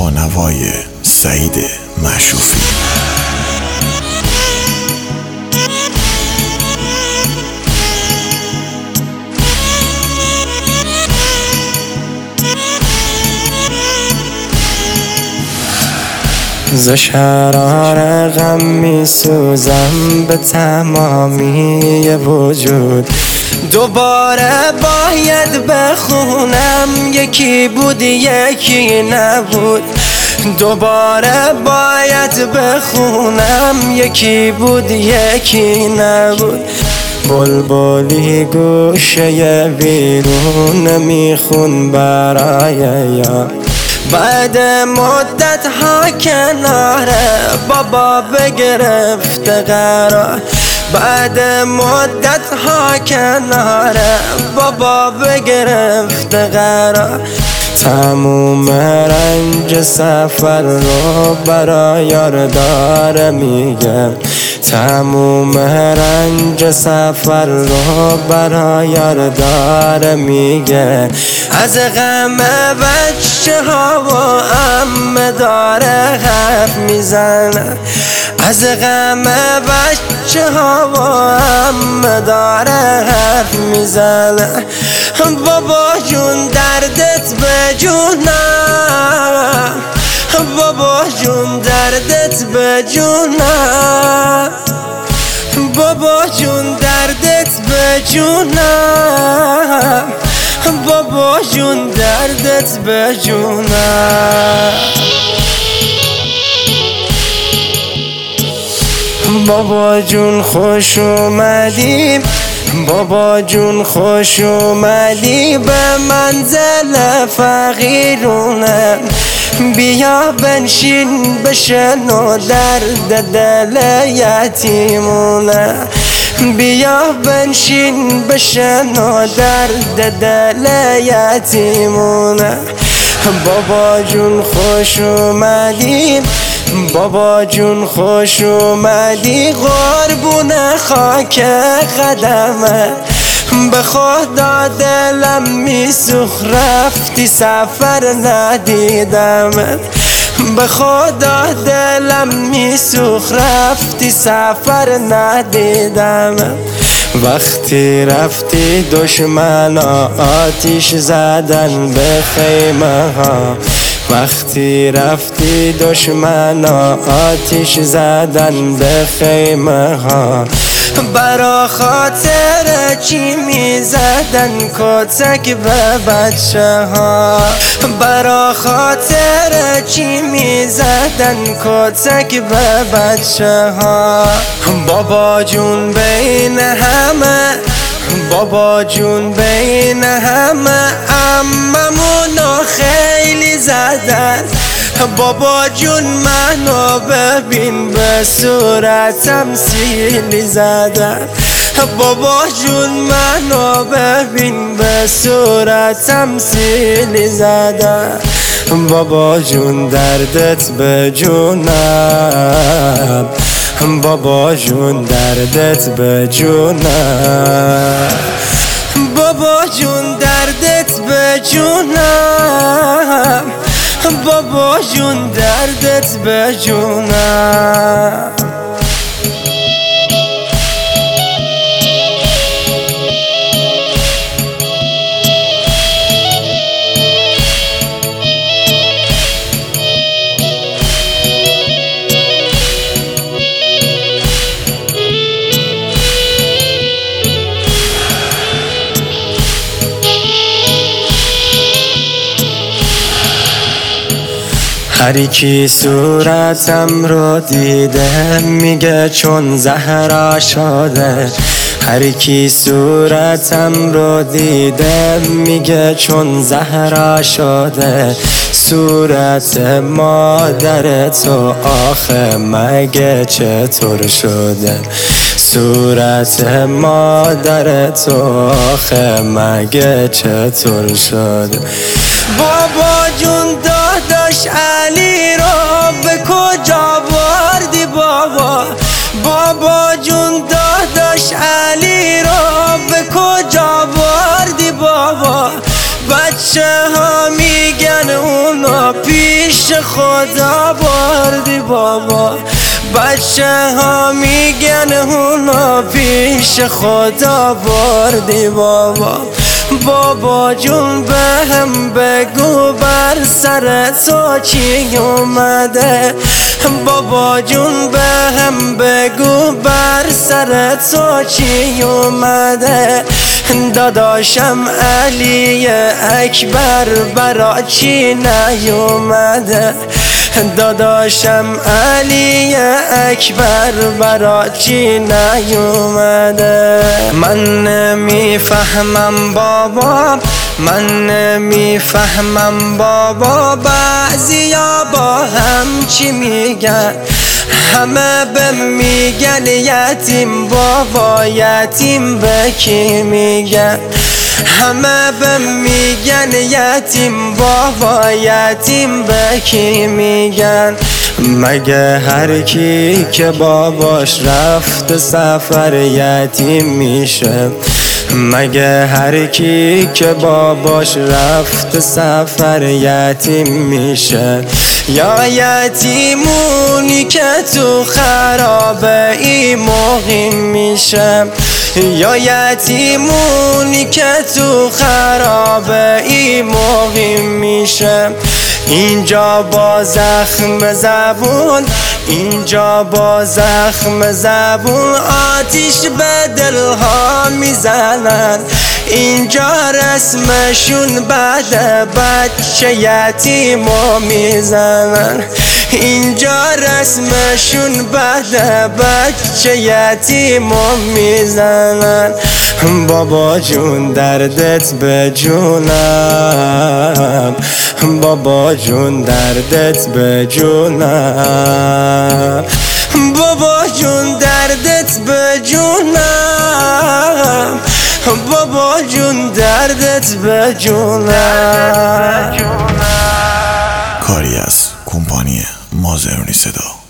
با نوای سعید معشوفی. ز شرار غم می سوزم به تمامی وجود، دوباره باید بخونم یکی بود یکی نبود، دوباره باید بخونم یکی بود یکی نبود. بلبلی گوشه ویرون میخون برای یار، بعد مدت ها کناره بابا بگرفته قرار، بعد مدت ها کناره بابا بگرفته قرار. تموم رنج سفر رو برای یار داره میگم، تموم رنج سفر رو برای یار داره میگه. از غم بچه ها و عمه داره حرف میزنه، از غم بچه ها و عمه داره حرف میزنه. بابا جون دردت به جونم، بابا جون دردت به جونم، بابا جون دردت به جونم، بابا جون دردت به جونم. بابا جون خوش اومدی، بابا جون خوش اومدی به منزل فقیرونه، بیا بنشین بشنو درد دل یتیمونه، بیا بنشین بشنو درد دل یتیمونه. بابا جون خوش اومدی، بابا جون خوش اومدی قربون خاک قدمه، به خدا دلم میسوخت رفتی سفر ندیدمت، به خدا دلم میسوخت رفتی سفر ندیدمت. وقتی رفتی دشمنا آتیش زدن به خیمه ها، وقتی رفتی دشمنا آتیش زدن به خیمه ها. برا خاطر چی میزدن کتک به بچه ها، برا خاطر چی میزدن کتک به بچه ها. بابا جون بین همه، بابا جون بین همه عممونو خیلی زدن، بابا جون منو ببین به صورتم سیلی زدن، بابا جون منو ببین به صورتم سیلی زدن. بابا جون دردت به جونم، بابا جون دردت به جونم، بابا جون دردت به جونم، بابا جون دردت به جونم. هر کی صورتم رو دیده میگه چون زهرا شده، هر کی صورتم رو دیده میگه چون زهرا شده. صورت مادر تو آخه مگه چطور شده، صورت مادر تو آخه مگه چطور شده. بابا جون داداش علی رو به کجا بردی بابا، بابا جون داداش علی رو به کجا بردی بابا. بچه ها میگن اونو پیش خدا بردی بابا. بچه ها میگن اونا پیش خدا بردی بابا. بابا جون بهم بگو بر سر تو چی اومده. بابا جون بهم بگو بر سر تو چی اومده. داداشم علی اکبر برا چی نیومده. داداشم علی اکبر برا چی نیومده. من نمیفهمم بابا، من نمیفهمم بابا. بعضیا با هم چی میگن، همه به میگن یتیم بابا. یتیم به کی میگن؟ همه به میگن یتیم بابا. یتیم به کی میگن؟ مگه هر کی که باباش رفت سفر یتیم میشه؟ مگه هر کی که باباش رفت سفر یتیم میشه؟ یا یتیمونی که تو خرابه ای مقیم میشه؟ یا یتیمونی که تو خرابه ای مقیم میشه؟ اینجا با زخم زبون، اینجا با زخم زبون آتیش به دلها میزنن. اینجا رسمشون بعد بچه یتیمو میزنن. اینجا رسمشون بعد بچه یتیمو میزنن. بابا جون دردت به جونم، بابا جون دردت به جونم. بابا جون دردت به جونم. بابا جون دردت به جونم. کاری از کمپانی مازرونی صدا.